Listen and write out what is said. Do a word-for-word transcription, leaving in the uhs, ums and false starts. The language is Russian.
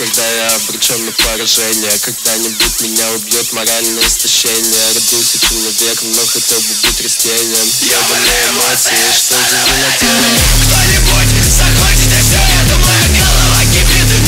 когда я обречен на поражение. Когда-нибудь меня убьет моральное истощение. Родился человеком, но хотел бы быть растением. Ебаные эмоции, что же вы наделали? Кто-нибудь захочет, и все это моя голова кипит.